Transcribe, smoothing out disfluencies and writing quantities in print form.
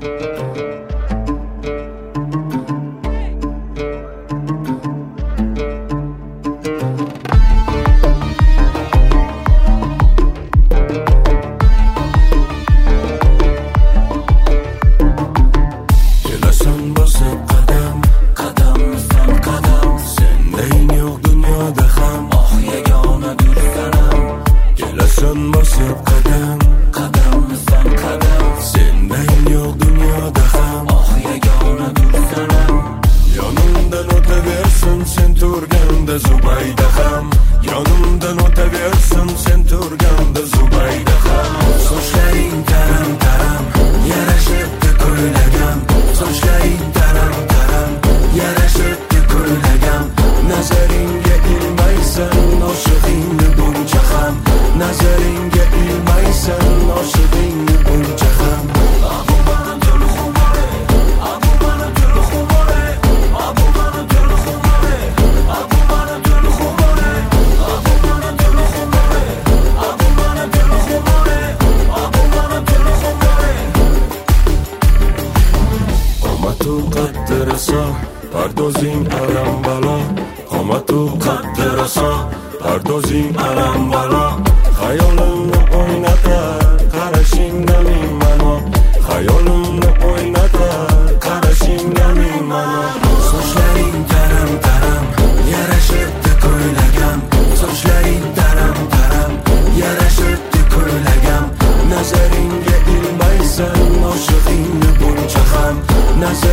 پردازیم علم بالا، قامتو قد رسا پردازیم علم بالا. خیالم نپوینتر قرشیم نمیم منو، خیالم نپوینتر قرشیم نمیم منو. Sochlarım taram taram yarashibdi ko'ylagam, sochlarım taram taram yarashibdi ko'ylagam. Nazaringga ilmaysan, oshig'ingni buncha ham